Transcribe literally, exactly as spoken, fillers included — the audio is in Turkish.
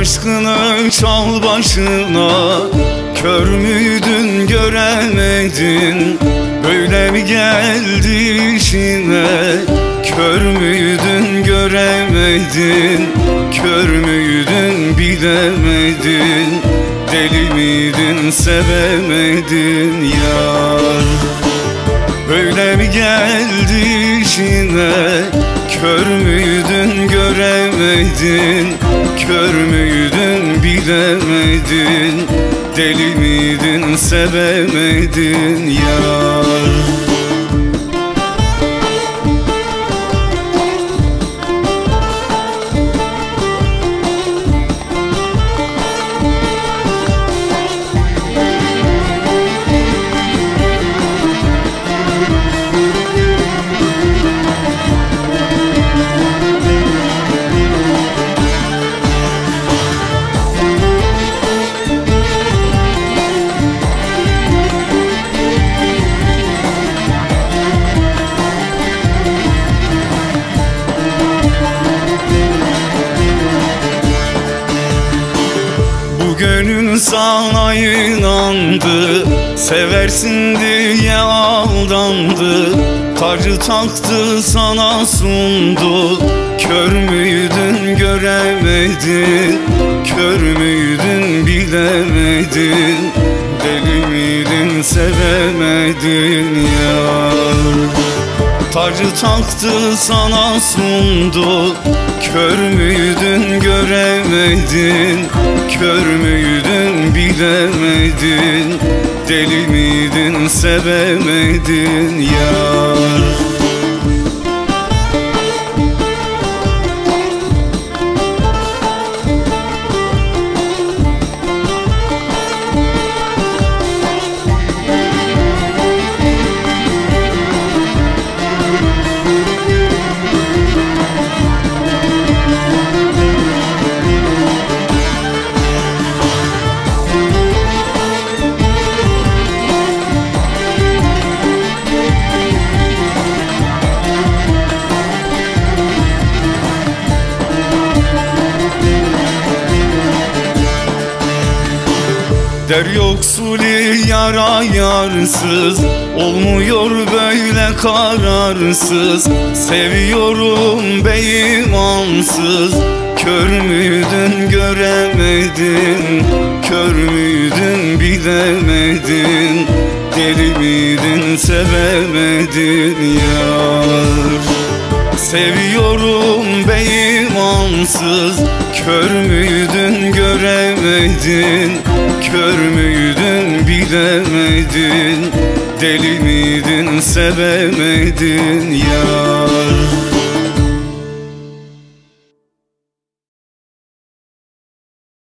aşkını çal başına. Kör müydün göremedin, böyle mi geldi işine? Kör müydün göremedin, kör müydün bilemedin, deli miydin sevemedin yar? Böyle mi geldi işine? Kör müydün göremedin, kör müydün bilemedin, deli miydin sevemedin yar? Gönül sana inandı, seversin diye aldandı. Tacı taktı sana sundu, kör müydün göremedin, kör müydün bilemedin, deli miydin sevemedin yar? Tacı taktı sana sundu, kör müydün göremedin, kör müydün bilemedin, deli miydin sevemedin yar? Der yoksuli yara yarsız, olmuyor böyle kararsız. Seviyorum be imansız, kör müydün göremedin, kör müydün bilemedin, deli miydin sevemedin yar? Seviyorum be imansız, kör müydün göremedin, kör müydün bilemedin, deli miydin sevemedin yar?